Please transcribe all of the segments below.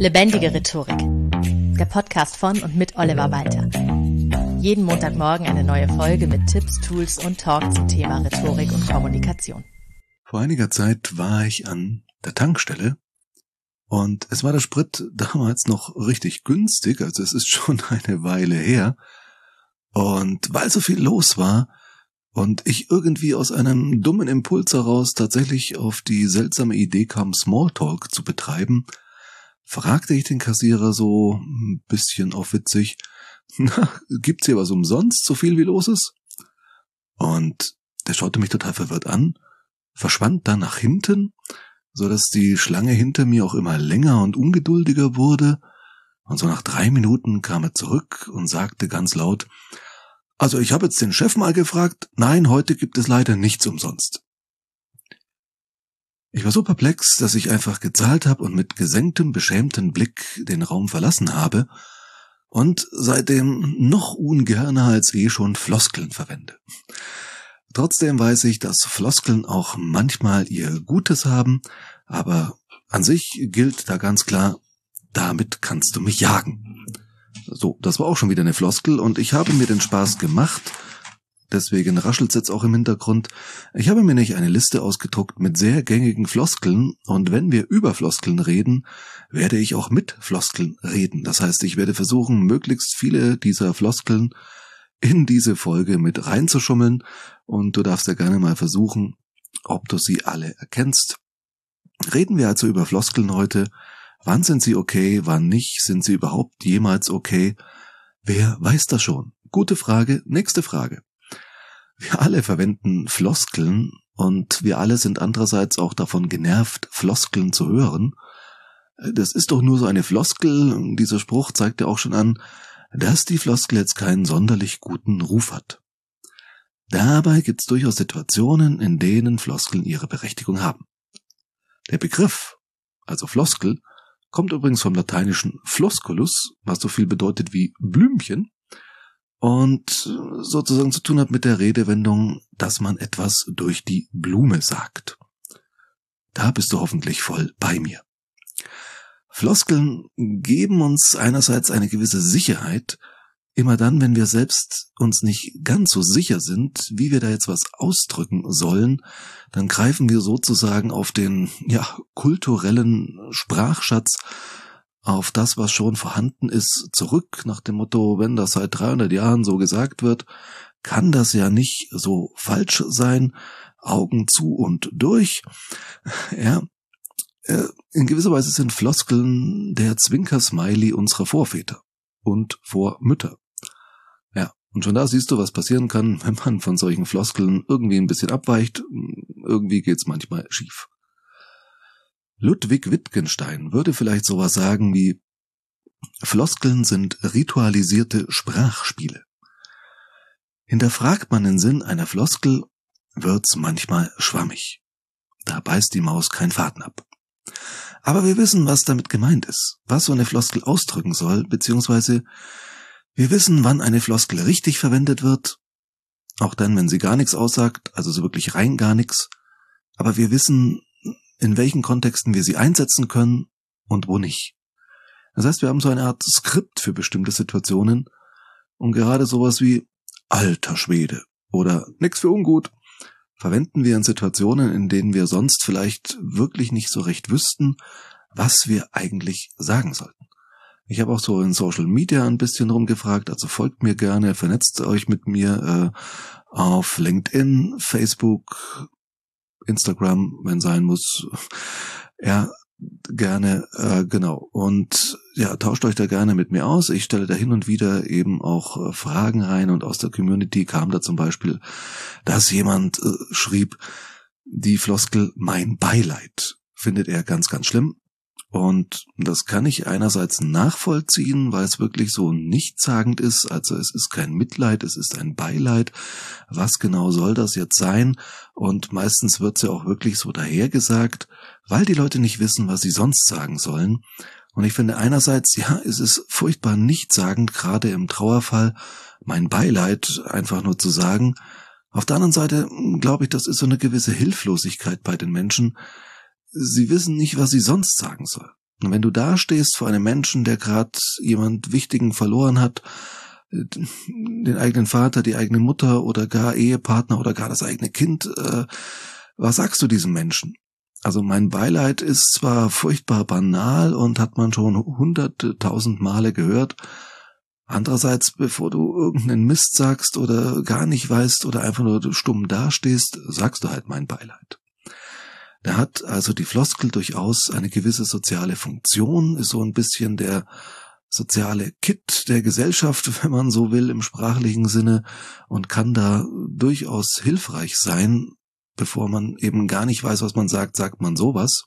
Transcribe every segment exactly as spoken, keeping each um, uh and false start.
Lebendige Rhetorik. Der Podcast von und mit Oliver Walter. Jeden Montagmorgen eine neue Folge mit Tipps, Tools und Talk zum Thema Rhetorik und Kommunikation. Vor einiger Zeit war ich an der Tankstelle und es war der Sprit damals noch richtig günstig, also es ist schon eine Weile her. Und weil so viel los war und ich irgendwie aus einem dummen Impuls heraus tatsächlich auf die seltsame Idee kam, Smalltalk zu betreiben, fragte ich den Kassierer so ein bisschen auf witzig, na, gibt's hier was umsonst, so viel wie los ist? Und der schaute mich total verwirrt an, verschwand dann nach hinten, so dass die Schlange hinter mir auch immer länger und ungeduldiger wurde. Und so nach drei Minuten kam er zurück und sagte ganz laut, also ich habe jetzt den Chef mal gefragt, nein, heute gibt es leider nichts umsonst. Ich war so perplex, dass ich einfach gezahlt habe und mit gesenktem, beschämtem Blick den Raum verlassen habe und seitdem noch ungerner als eh schon Floskeln verwende. Trotzdem weiß ich, dass Floskeln auch manchmal ihr Gutes haben, aber an sich gilt da ganz klar, damit kannst du mich jagen. So, das war auch schon wieder eine Floskel und ich habe mir den Spaß gemacht, deswegen raschelt's jetzt auch im Hintergrund. Ich habe mir nicht eine Liste ausgedruckt mit sehr gängigen Floskeln und wenn wir über Floskeln reden, werde ich auch mit Floskeln reden. Das heißt, ich werde versuchen, möglichst viele dieser Floskeln in diese Folge mit reinzuschummeln und du darfst ja gerne mal versuchen, ob du sie alle erkennst. Reden wir also über Floskeln heute. Wann sind sie okay, wann nicht? Sind sie überhaupt jemals okay? Wer weiß das schon? Gute Frage, nächste Frage. Wir alle verwenden Floskeln und wir alle sind andererseits auch davon genervt, Floskeln zu hören. Das ist doch nur so eine Floskel, dieser Spruch zeigt ja auch schon an, dass die Floskel jetzt keinen sonderlich guten Ruf hat. Dabei gibt es durchaus Situationen, in denen Floskeln ihre Berechtigung haben. Der Begriff, also Floskel, kommt übrigens vom lateinischen flosculus, was so viel bedeutet wie Blümchen und sozusagen zu tun hat mit der Redewendung, dass man etwas durch die Blume sagt. Da bist du hoffentlich voll bei mir. Floskeln geben uns einerseits eine gewisse Sicherheit, immer dann, wenn wir selbst uns nicht ganz so sicher sind, wie wir da jetzt was ausdrücken sollen, dann greifen wir sozusagen auf den, ja, kulturellen Sprachschatz, auf das, was schon vorhanden ist, zurück, nach dem Motto, wenn das seit dreihundert Jahren so gesagt wird, kann das ja nicht so falsch sein, Augen zu und durch, ja. In gewisser Weise sind Floskeln der Zwinker-Smiley unserer Vorväter und Vormütter. Ja, und schon da siehst du, was passieren kann, wenn man von solchen Floskeln irgendwie ein bisschen abweicht. Irgendwie geht's manchmal schief. Ludwig Wittgenstein würde vielleicht sowas sagen wie, Floskeln sind ritualisierte Sprachspiele. Hinterfragt man den Sinn einer Floskel, wird's manchmal schwammig. Da beißt die Maus keinen Faden ab. Aber wir wissen, was damit gemeint ist, was so eine Floskel ausdrücken soll, beziehungsweise wir wissen, wann eine Floskel richtig verwendet wird, auch dann, wenn sie gar nichts aussagt, also so wirklich rein gar nichts, aber wir wissen, in welchen Kontexten wir sie einsetzen können und wo nicht. Das heißt, wir haben so eine Art Skript für bestimmte Situationen und gerade sowas wie alter Schwede oder nix für ungut verwenden wir in Situationen, in denen wir sonst vielleicht wirklich nicht so recht wüssten, was wir eigentlich sagen sollten. Ich habe auch so in Social Media ein bisschen rumgefragt, also folgt mir gerne, vernetzt euch mit mir äh, auf LinkedIn, Facebook, Instagram, wenn sein muss. Ja, gerne, äh, genau. Und ja, tauscht euch da gerne mit mir aus. Ich stelle da hin und wieder eben auch äh, Fragen rein und aus der Community kam da zum Beispiel, dass jemand äh, schrieb, die Floskel mein Beileid findet er ganz, ganz schlimm. Und das kann ich einerseits nachvollziehen, weil es wirklich so nichtssagend ist. Also es ist kein Mitleid, es ist ein Beileid. Was genau soll das jetzt sein? Und meistens wird es ja auch wirklich so dahergesagt, weil die Leute nicht wissen, was sie sonst sagen sollen. Und ich finde einerseits, ja, es ist furchtbar nichtssagend, gerade im Trauerfall, mein Beileid einfach nur zu sagen. Auf der anderen Seite glaube ich, das ist so eine gewisse Hilflosigkeit bei den Menschen. Sie wissen nicht, was sie sonst sagen soll. Und wenn du da stehst vor einem Menschen, der gerade jemand Wichtigen verloren hat, den eigenen Vater, die eigene Mutter oder gar Ehepartner oder gar das eigene Kind, äh, was sagst du diesem Menschen? Also mein Beileid ist zwar furchtbar banal und hat man schon hunderte, tausend Male gehört. Andererseits, bevor du irgendeinen Mist sagst oder gar nicht weißt oder einfach nur stumm dastehst, sagst du halt mein Beileid. Da hat also die Floskel durchaus eine gewisse soziale Funktion, ist so ein bisschen der soziale Kit der Gesellschaft, wenn man so will, im sprachlichen Sinne, und kann da durchaus hilfreich sein. Bevor man eben gar nicht weiß, was man sagt, sagt man sowas.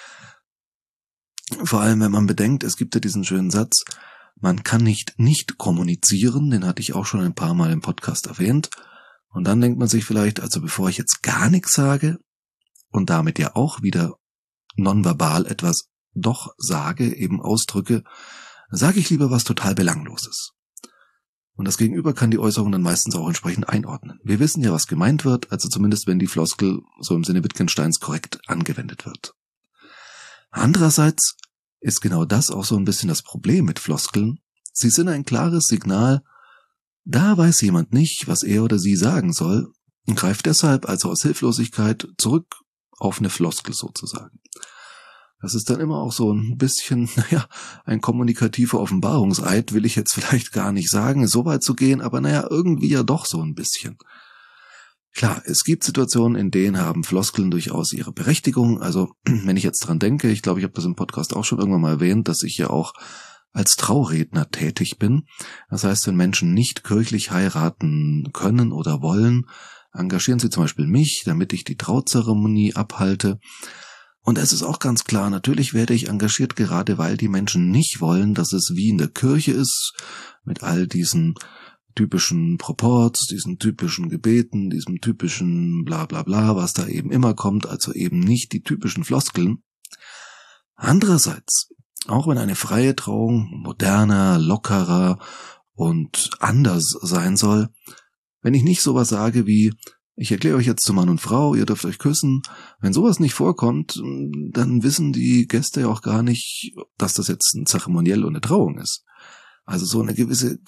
Vor allem, wenn man bedenkt, es gibt ja diesen schönen Satz, man kann nicht nicht kommunizieren, den hatte ich auch schon ein paar Mal im Podcast erwähnt. Und dann denkt man sich vielleicht, also bevor ich jetzt gar nichts sage und damit ja auch wieder nonverbal etwas doch sage, eben ausdrücke, sage ich lieber was total Belangloses. Und das Gegenüber kann die Äußerung dann meistens auch entsprechend einordnen. Wir wissen ja, was gemeint wird, also zumindest wenn die Floskel so im Sinne Wittgensteins korrekt angewendet wird. Andererseits ist genau das auch so ein bisschen das Problem mit Floskeln. Sie sind ein klares Signal, da weiß jemand nicht, was er oder sie sagen soll und greift deshalb also aus Hilflosigkeit zurück auf eine Floskel sozusagen. Das ist dann immer auch so ein bisschen, naja, ein kommunikativer Offenbarungseid, will ich jetzt vielleicht gar nicht sagen, so weit zu gehen, aber naja, irgendwie ja doch so ein bisschen. Klar, es gibt Situationen, in denen haben Floskeln durchaus ihre Berechtigung. Also, wenn ich jetzt dran denke, ich glaube, ich habe das im Podcast auch schon irgendwann mal erwähnt, dass ich ja auch als Trauredner tätig bin. Das heißt, wenn Menschen nicht kirchlich heiraten können oder wollen, engagieren sie zum Beispiel mich, damit ich die Trauzeremonie abhalte. Und es ist auch ganz klar, natürlich werde ich engagiert, gerade weil die Menschen nicht wollen, dass es wie in der Kirche ist, mit all diesen typischen Proports, diesen typischen Gebeten, diesem typischen bla bla bla, was da eben immer kommt, also eben nicht die typischen Floskeln. Andererseits, auch wenn eine freie Trauung moderner, lockerer und anders sein soll, wenn ich nicht sowas sage wie, ich erkläre euch jetzt zu Mann und Frau, ihr dürft euch küssen. Wenn sowas nicht vorkommt, dann wissen die Gäste ja auch gar nicht, dass das jetzt ein Zeremoniell und eine Trauung ist. Also so eine gewisse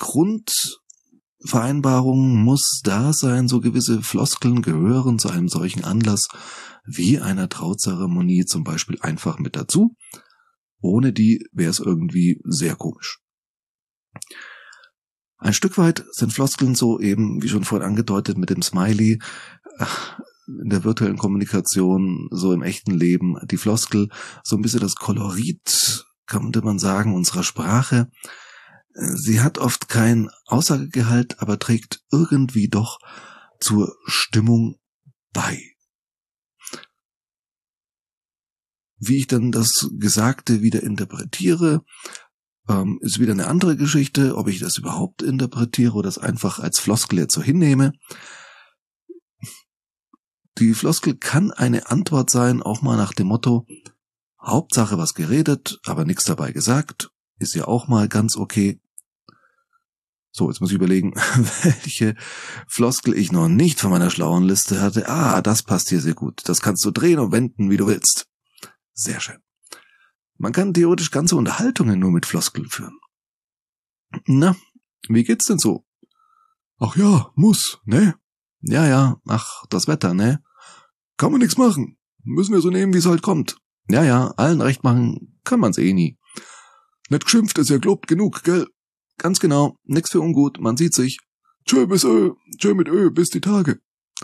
Grundvereinbarung muss da sein, so gewisse Floskeln gehören zu einem solchen Anlass wie einer Trauzeremonie zum Beispiel einfach mit dazu. Ohne die wäre es irgendwie sehr komisch. Ein Stück weit sind Floskeln so eben, wie schon vorhin angedeutet, mit dem Smiley, in der virtuellen Kommunikation, so im echten Leben, die Floskel, so ein bisschen das Kolorit, könnte man sagen, unserer Sprache. Sie hat oft kein Aussagegehalt, aber trägt irgendwie doch zur Stimmung bei. Wie ich dann das Gesagte wieder interpretiere, ist wieder eine andere Geschichte, ob ich das überhaupt interpretiere oder das einfach als Floskel jetzt so hinnehme. Die Floskel kann eine Antwort sein, auch mal nach dem Motto, Hauptsache was geredet, aber nichts dabei gesagt, ist ja auch mal ganz okay. So, jetzt muss ich überlegen, welche Floskel ich noch nicht von meiner schlauen Liste hatte. Ah, das passt hier sehr gut. Das kannst du drehen und wenden, wie du willst. Sehr schön. Man kann theoretisch ganze Unterhaltungen nur mit Floskeln führen. Na, wie geht's denn so? Ach ja, muss, ne? Ja, ja, ach, das Wetter, ne? Kann man nix machen. Müssen wir so nehmen, wie es halt kommt. Ja, ja, allen recht machen kann man's eh nie. Nicht geschimpft ist ja gelobt genug, gell? Ganz genau, nix für ungut, man sieht sich. Tschö bis Ö, tschö mit Ö, bis die Tage.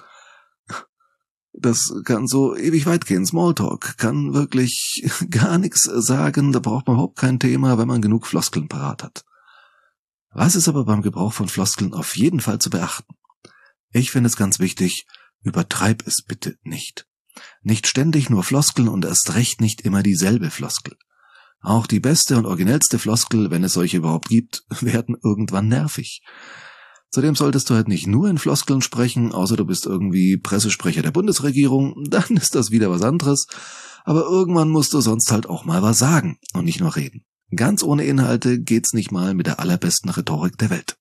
Das kann so ewig weit gehen. Smalltalk kann wirklich gar nichts sagen. Da braucht man überhaupt kein Thema, wenn man genug Floskeln parat hat. Was ist aber beim Gebrauch von Floskeln auf jeden Fall zu beachten? Ich finde es ganz wichtig, übertreib es bitte nicht. Nicht ständig nur Floskeln und erst recht nicht immer dieselbe Floskel. Auch die beste und originellste Floskel, wenn es solche überhaupt gibt, werden irgendwann nervig. Zudem solltest du halt nicht nur in Floskeln sprechen, außer du bist irgendwie Pressesprecher der Bundesregierung, dann ist das wieder was anderes. Aber irgendwann musst du sonst halt auch mal was sagen und nicht nur reden. Ganz ohne Inhalte geht's nicht mal mit der allerbesten Rhetorik der Welt.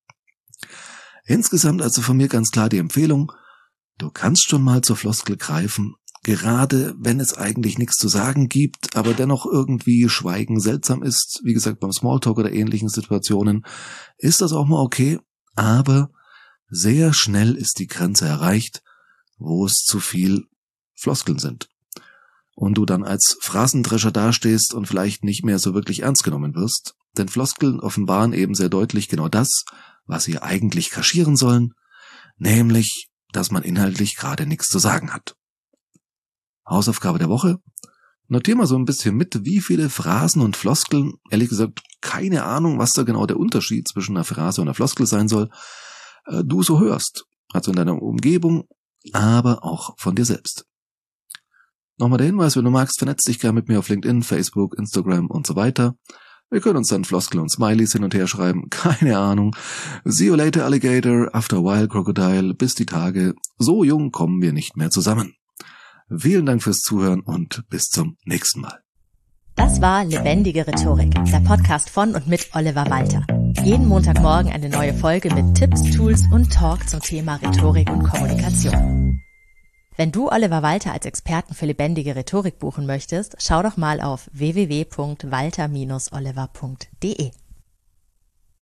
Insgesamt also von mir ganz klar die Empfehlung, du kannst schon mal zur Floskel greifen, gerade wenn es eigentlich nichts zu sagen gibt, aber dennoch irgendwie Schweigen seltsam ist, wie gesagt beim Smalltalk oder ähnlichen Situationen, ist das auch mal okay, aber sehr schnell ist die Grenze erreicht, wo es zu viel Floskeln sind. Und du dann als Phrasendrescher dastehst und vielleicht nicht mehr so wirklich ernst genommen wirst, denn Floskeln offenbaren eben sehr deutlich genau das, was sie eigentlich kaschieren sollen, nämlich, dass man inhaltlich gerade nichts zu sagen hat. Hausaufgabe der Woche: Notier mal so ein bisschen mit, wie viele Phrasen und Floskeln, ehrlich gesagt keine Ahnung, was da genau der Unterschied zwischen einer Phrase und einer Floskel sein soll, du so hörst, also in deiner Umgebung, aber auch von dir selbst. Nochmal der Hinweis, wenn du magst, vernetz dich gerne mit mir auf LinkedIn, Facebook, Instagram und so weiter. Wir können uns dann Floskeln und Smileys hin und her schreiben, keine Ahnung. See you later, Alligator, after a while, Crocodile, bis die Tage. So jung kommen wir nicht mehr zusammen. Vielen Dank fürs Zuhören und bis zum nächsten Mal. Das war Lebendige Rhetorik, der Podcast von und mit Oliver Walter. Jeden Montagmorgen eine neue Folge mit Tipps, Tools und Talk zum Thema Rhetorik und Kommunikation. Wenn du Oliver Walter als Experten für lebendige Rhetorik buchen möchtest, schau doch mal auf w w w punkt walter Bindestrich oliver punkt de.